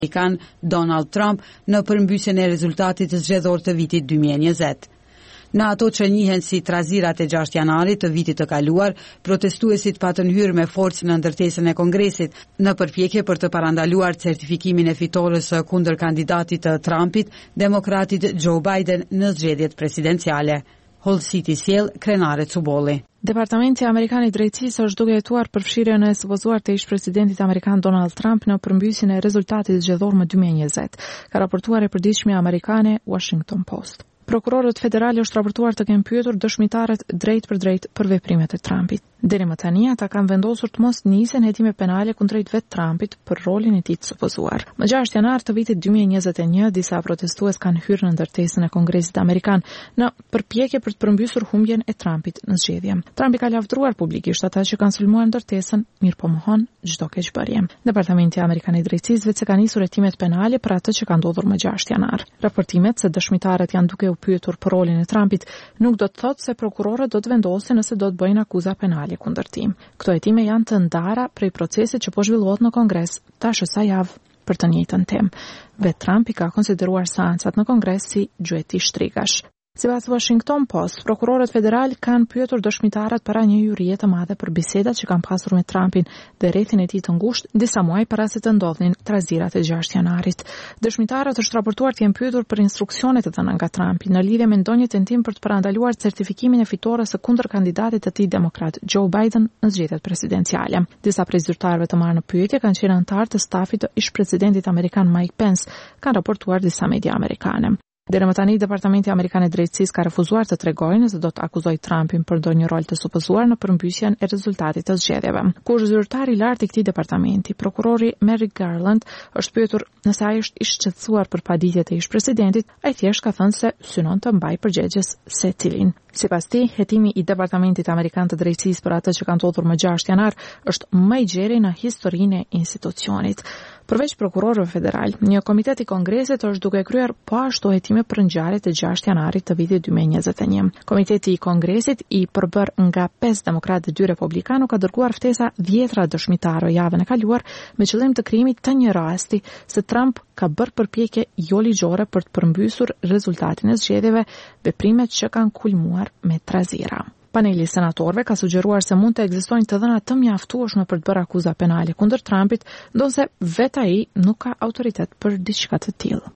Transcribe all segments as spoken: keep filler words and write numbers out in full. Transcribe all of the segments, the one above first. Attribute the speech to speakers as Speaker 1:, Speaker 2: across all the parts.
Speaker 1: Amerikan Donald Trump në përmbysjen e rezultatit zgjedhor të vitit dy mijë e njëzet. Në ato që njihen si trazirat e gjashtë janarit të vitit të kaluar, protestuesit patën hyrë me forcë në ndërtesën e Kongresit në përpjekje për të parandaluar certifikimin e fitores kundër kandidatit të Trumpit, demokratit Joe Biden në zgjedhjet presidenciale. Hull City sjell Krenare Cubolli.
Speaker 2: Departamenti Amerikan i Drejtësisë është duke hetuar përfshirjen e supozuar të ish-presidentit amerikan Donald Trump në përmbysjen e rezultatit zgjedhor më dy mijë e njëzet, ka raportuar e përditshmja amerikane Washington Post. Prokurorët federale është raportuar të kenë pyetur dëshmitarët drejt për drejt për veprimet e Trumpit. Deri më tani ata kanë vendosur të mos nisen hetime penale kundrejt vet Trumpit për rolin e tij të supozuar. Më gjashtë janar të vitit dy mijë e njëzet e një, disa protestues kanë hyrë në ndërtesën e Kongresit amerikan në përpjekje për të përmbysur humbjen e Trumpit në zgjedhje. Trumpi ka lavdruar publikisht ata që kanë sulmuar ndërtesën, mirë po mohon çdo keqbërje. Departamenti Amerikan i Drejtësisë vetë se ka nisur hetimet penale për atë që ka ndodhur më gjashtë janar. Raportimet se dëshmitarët janë duke u pyetur për rolin e Trumpit nuk do të thotë se prokurorët do të vendosin nëse do të bëjnë akuza penale kundër tij. Këto hetime janë të ndara prej procesit që po zhvillohet në Kongres tash sa javë për të njëjtën temë. Vet Trumpi ka konsideruar seancat në Kongres si gjueti shtrigash. Sipas Washington Post, prokurorët federal kanë pyetur dëshmitarët para një jurie të madhe për bisedat që kanë pasur me Trumpin dhe rrethin e tij të ngushtë disa muaj para se të ndodhin trazirat e gjashtë janarit. Dëshmitarët është raportuar të jenë pyetur për instruksionet e dhëna nga Trumpi në lidhje me ndonjë tentim për të parandaluar certifikimin e fitores së kundër kandidatit të tij demokrat Joe Biden në zgjedhjet presidenciale. Disa prej zyrtarëve të marrë në pyetje kanë qenë anëtarë të stafit të ish-presidentit amerikan Mike Pence, kanë raportuar disa media amerikane. Deri më tani, Departamenti Amerikan i Drejtësisë ka refuzuar të tregojë nëse do të akuzojë Trumpin për ndonjë rol të supozuar në përmbysjen e rezultatit të zgjedhjeve. Kur zyrtari i lartë i këtij departamenti, prokurori Merrick Garland, është pyetur nëse ai është i shqetësuar për paditjet e ish-presidentit, ai thjesht ka thënë se synon të mbajë përgjegjës se cilin. Sipas tij, hetimi i Departamentit Amerikan të Drejtësisë për atë që ka ndodhur më gjashtë janar është më i gjerë në historinë e institucionit. Përveç prokurorëve federal, një komitet i Kongresit është duke kryer po ashtu hetime për ngjarjet e gjashtë janarit të vitit dy mijë e njëzet e një. Komiteti i Kongresit, i përbër nga pesë demokratë dhe dy republikanë, ka dërguar ftesa dhjetra dëshmitarë javën e kaluar me qëllim të krijimit të një rasti se Trump ka bërë përpjekje jo ligjore për të përmbysur rezultatin e zgjedhjeve, veprimet që kanë kulmuar me trazira. Paneli i senatorëve ka sugjeruar se mund të ekzistojnë të dhëna të mjaftueshme për të bërë akuza penale kundër Trumpit, ndonse vetë ai nuk ka autoritet për diçka të tillë.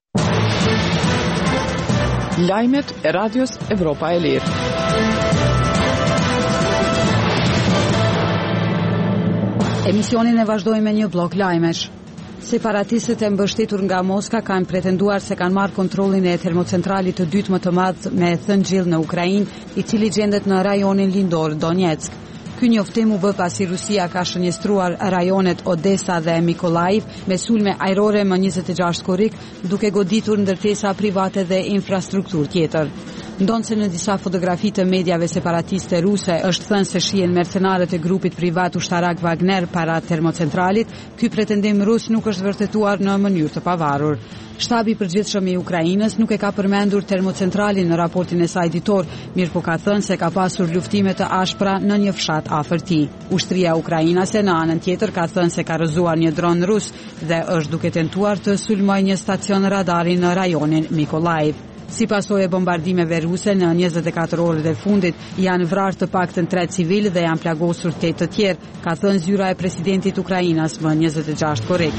Speaker 3: Lajmet e Radios Evropa e Lirë.
Speaker 1: Emisionin e vazhdojmë me një blok lajmesh. Separatistët e mbështetur nga Moska kanë pretenduar se kanë marrë kontrollin e termocentralit të dytë më të madh me thëngjell në Ukrainë, i cili gjendet në rajonin lindor Donetsk. Ky njoftim u bë pasi Rusia ka shënjestruar rajonet Odessa dhe Mykolaiv me sulme ajrore më njëzet e gjashtë korrik, duke goditur ndërtesa private dhe infrastrukturë tjetër. Ndonse në disa fotografi të medjave separatiste ruse është thënë se shihen mercenarët e grupit privat ushtarak Wagner para termocentralit, ky pretendim rus nuk është vërtetuar në mënyrë të pavarur. Shtabi i përgjithshëm i Ukrainës nuk e ka përmendur termocentralin në raportin e saj ditor, mirë po ka thënë se ka pasur luftime të ashpra në një fshat afër tij. Ushtria ukrainase në anën tjetër ka thënë se ka rrëzuar një dron rus dhe është duke tentuar të sulmojë një stacion radari në rajonin Mykolaiv. Si pasojë e bombardimeve ruse në njëzet e katër orët e fundit, janë vrarë të paktën tre civilë dhe janë plagosur tetë të tjerë, ka thënë zyra e presidentit Ukrainas më njëzet e gjashtë korrik.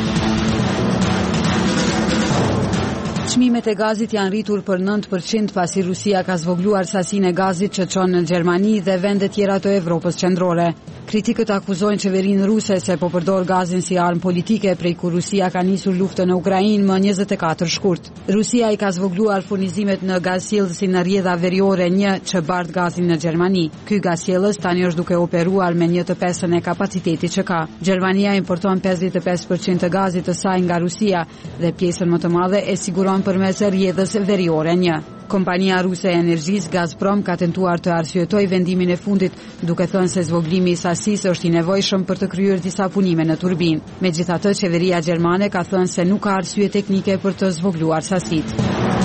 Speaker 1: Çmimet e gazit janë rritur për nëntë përqind pasi Rusia ka zvogluar sasinë e gazit që çon në Gjermani dhe vende tjera të Evropës qendrore. Kritikët akuzojnë qeverinë ruse se po përdor gazin si armë politike prej kur Rusia ka nisur luftën në Ukrainë më njëzet e katër shkurt. Rusia i ka zvogluar furnizimet në gazsjellësin në rrjedha veriore një që bart gazin në Gjermani. Ky gazsjellës tani është duke operuar me një të pesën e kapacitetit që ka. Gjermania importon pesëdhjetë e pesë përqind të gazit të saj nga Rusia dhe pjesën më të madhe e siguron përmes rrjedhës veriore një. Kompania ruse e energjisë Gazprom ka tentuar të arsyetojë vendimin e fundit, duke thënë se zvoglimi i sasisë është i nevojshëm për të kryer disa punime në turbinë. Megjithatë, qeveria gjermane ka thënë se nuk ka arsye teknike për të zvogluar sasitë.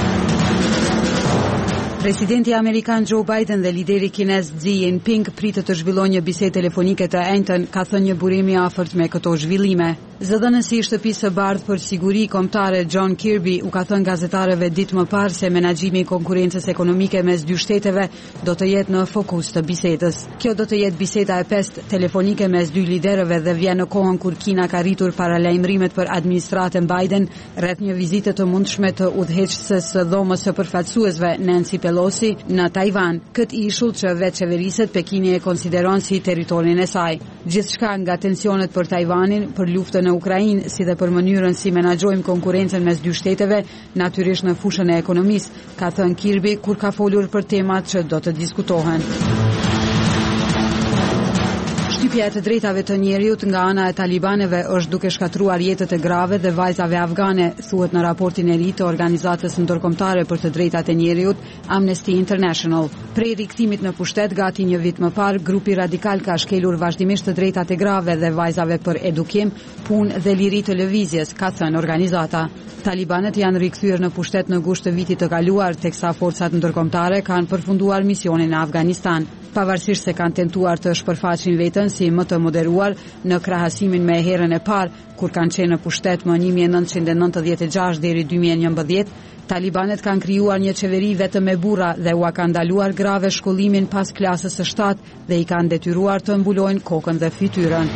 Speaker 1: Presidenti amerikan Joe Biden dhe lideri kinez Xi Jinping pritet të zhvillojnë një bisedë telefonike të enjtën, ka thënë një burim i afërt me këto zhvillime. Zëdhënësi i shtëpisë së bardhë për siguri kombëtare John Kirby u ka thënë gazetarëve ditë më parë se menaxhimi i konkurrencës ekonomike mes dy shteteve do të jetë në fokus të bisedës. Kjo do të jetë biseda e pestë telefonike mes dy liderëve dhe vjen në kohën kur Kina ka rritur paralajmërimet për administratën Biden rreth një vizite të mundshme të udhëheqësës së dhomës së përfaqësuesve Nancy Pelosi në Taiwan. Këtë ishull që vetë qeveriset Pekini e konsideron si territorin e saj. Gjithçka nga tensionet për Taiwanin, për luftën në Ukrainë, si dhe për mënyrën si menaxhojmë konkurrencën mes dy shteteve, natyrisht në fushën e ekonomisë, ka thënë Kirby kur ka folur për temat që do të diskutohen. Shtypja e të drejtave të njeriut nga ana e talibanëve është duke shkatruar jetët e grave dhe vajzave afgane, thuhet në raportin e ri të organizatës ndërkombëtare për të drejtat e njeriut Amnesty International. Prej rikthimit në pushtet gati një vit më parë, grupi radikal ka shkelur vazhdimisht të drejtat e grave dhe vajzave për edukim, punë dhe liri të lëvizjes, ka thënë organizata. Talibanët janë rikthyer në pushtet në gusht të vitit të kaluar, teksa forcat ndërkombëtare kanë përfunduar misionin në Afganistan. Pavarësisht se kanë tentuar të shpërfaqin veten si më të moderuar në krahasimin me herën e parë, kur kanë qenë në pushtet më një mijë e nëntëqind e nëntëdhjetë e gjashtë deri dy mijë e njëmbëdhjetë, talibanët kanë krijuar një qeveri vetëm me burra dhe u ka ndaluar grave shkollimin pas klasës së shtatë dhe i kanë detyruar të mbulojnë kokën dhe fytyrën.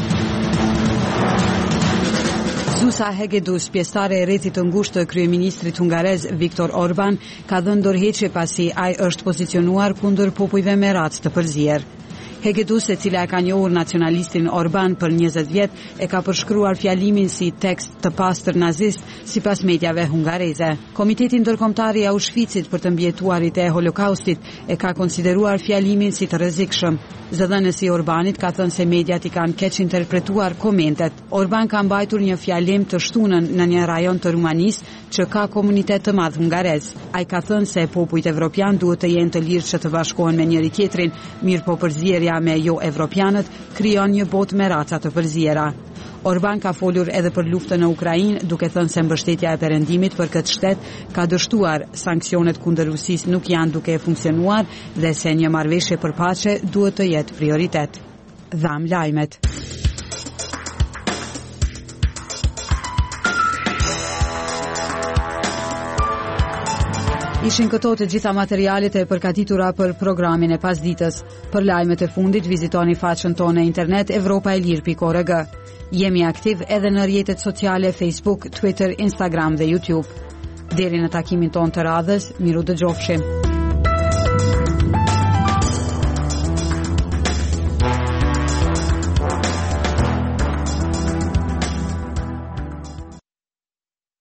Speaker 1: Zsuzsa Hegedus, pjesëtare e rrethit të ngushtë të kryeministrit hungarez Viktor Orban, ka dhënë dorëheqje pasi ai është pozicionuar kundër popujve me racë të përzier. Hegedus, e cila e ka njohur nacionalistin Orban për njëzet vjet, e ka përshkruar fjalimin si tekst të pastër nazist sipas mediave hungareze. Komiteti ndërkombëtar i Auschwitzit për të mbijetuarit e Holokaustit e ka konsideruar fjalimin si të rrezikshëm. Zëdhënësi Orbanit ka thënë se mediat i kanë keq interpretuar komentet. Orban ka mbajtur një fjalim të shtunën në një rajon të Rumanisë që ka komunitet të madh hungarez. Ai ka thënë se popujt evropian duhet të jenë të lirë që të bashkohen me njëri tjetrin, mirë po përzierja me jo evropianët krijon një botë me raca të përziera. Orban ka folur edhe për luftën në Ukrainë, duke thënë se mbështetja e perëndimit për këtë shtet ka dështuar, sanksionet kundër Rusisë nuk janë duke funksionuar dhe se një marrëveshje për paqe duhet të jetë prioritet. Dham lajmet. Ishin këto të gjitha materialet e përgatitura për programin e pasditës. Për lajmet e fundit vizitoni faqen tonë në internet evropa e lir pikë org. Jemi aktiv edhe në rrjetet sociale Facebook, Twitter, Instagram dhe YouTube. Deri në takimin tonë të radhës, miru dëgjofshim.